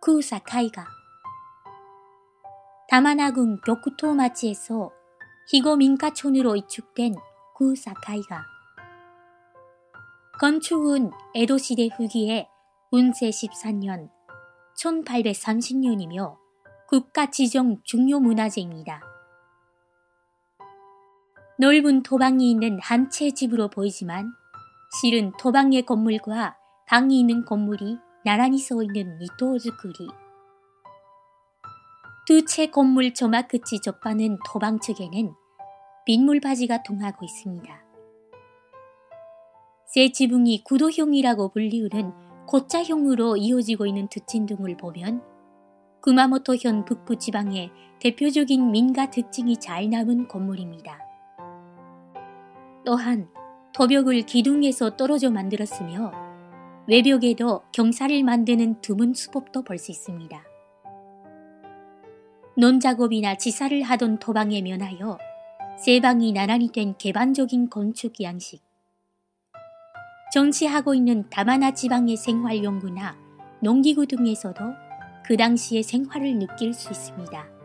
구사카이가 다마나군 격토마치에서 희고 민가촌으로 이축된 구사카이가 건축은 에도시대 후기에 운세 14년 1830년이며 국가 지정 중요 문화재입니다. 넓은 토방이 있는 한 채 집으로 보이지만 실은 토방의 건물과 방이 있는 건물이 나란히 서 있는 니토즈쿠리. 두 채 건물 조막 끝이 접하는 토방 측에는 빗물바지가 통하고 있습니다. 세 지붕이 구도형이라고 불리우는 고자형으로 이어지고 있는 특징 등을 보면 구마모토현 북부 지방의 대표적인 민가 특징이 잘 남은 건물입니다. 또한 토벽을 기둥에서 떨어져 만들었으며 외벽에도 경사를 만드는 드문 수법도 볼 수 있습니다. 논작업이나 지사를 하던 토방에 면하여 세 방이 나란히 된 개반적인 건축 양식. 정치하고 있는 다마나 지방의 생활 연구나 농기구 등에서도 그 당시의 생활을 느낄 수 있습니다.